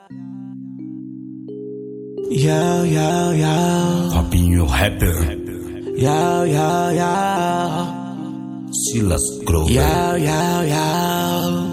Yo, yo, yo. Fabinho Rapper. Yo, yo, yo. Silas Grover. Yo, yo, yo.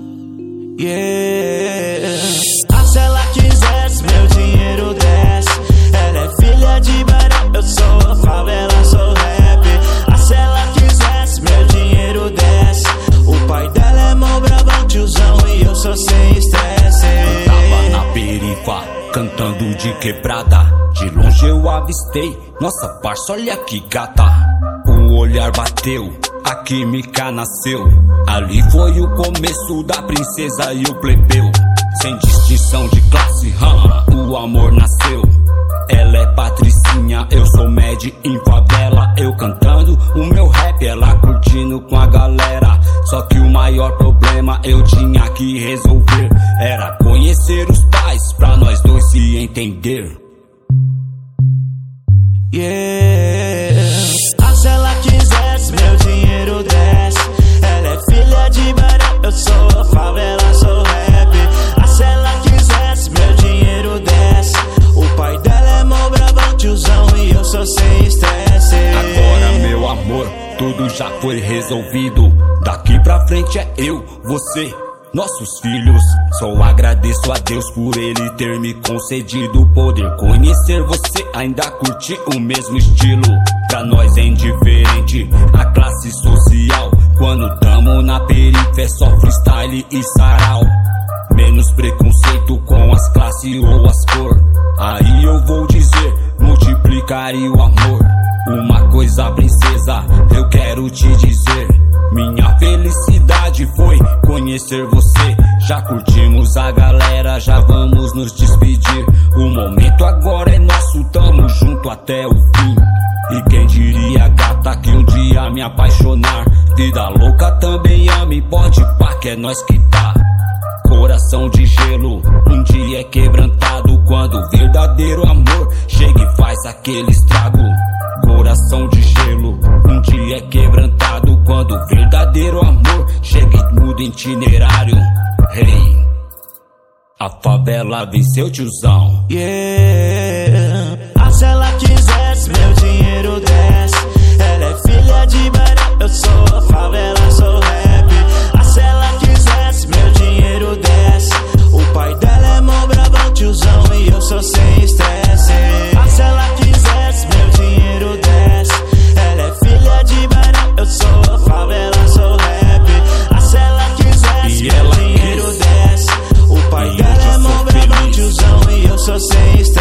Yeah. Ah, se ela quisesse, meu dinheiro desce. Ela é filha de Barão, eu sou a favela, sou rap. Ah, se ela quisesse, meu dinheiro desce. O pai dela é mó bravão, tiozão, e eu sou sem estresse. Tava na perifa, cantando de quebrada. De longe eu avistei, nossa parça, olha que gata. O olhar bateu, a química nasceu. Ali foi o começo da princesa e o plebeu. Sem distinção de classe, o amor nasceu. Ela é patricinha, eu sou médio em favela. Eu cantando o meu rap, ela curtindo com a galera. Só que o maior problema eu tinha que resolver era conhecer os pais, pra nós dois se entender. Yeah. Ah, se ela quisesse, meu dinheiro desce. Ela é filha de Barão, eu sou a favela, sou rap. Ah, se ela quisesse, meu dinheiro desce. O pai dela é mó bravão, tiozão, e eu sou sem estresse. Agora, meu amor, tudo já foi resolvido. Daqui pra frente é eu, você, nossos filhos. Só agradeço a Deus por Ele ter me concedido poder conhecer você, ainda curtir o mesmo estilo. Pra nós é indiferente a classe social. Quando tamo na periferia é só freestyle e sarau. Menos preconceito com as classes ou as cor. Aí eu vou dizer, multiplicaria o amor. Uma coisa, princesa, eu quero te dizer. Minha felicidade foi conhecer você. Já curtimos a galera, já vamos nos despedir. O momento agora é nosso, tamo junto até o fim. E quem diria, gata, que um dia me apaixonar. Vida louca também ame, pode pá, que é nós que tá. Coração de gelo, um dia é quebrantado. Quando o verdadeiro amor chega e faz aquele estrago. Coração de gelo, um dia é quebrantado. Quando o verdadeiro amor chega e muda itinerário. Hey, a favela venceu, tiozão. Yeah. Ah, se ela quisesse, meu dinheiro desce. Ela é filha de Barão, eu sou a favela, sou rap. Ah, se ela quisesse, meu dinheiro desce. O pai dela é mó bravão, tiozão, e eu sou sem estresse. Ah, se ela quisesse, meu dinheiro desce. Ela é filha de Barão, eu sou a favela, sou rap. Ah, se ela quisesse, meu dinheiro desce. O pai dela é mó bravão, tiozão, e eu sou sem estresse.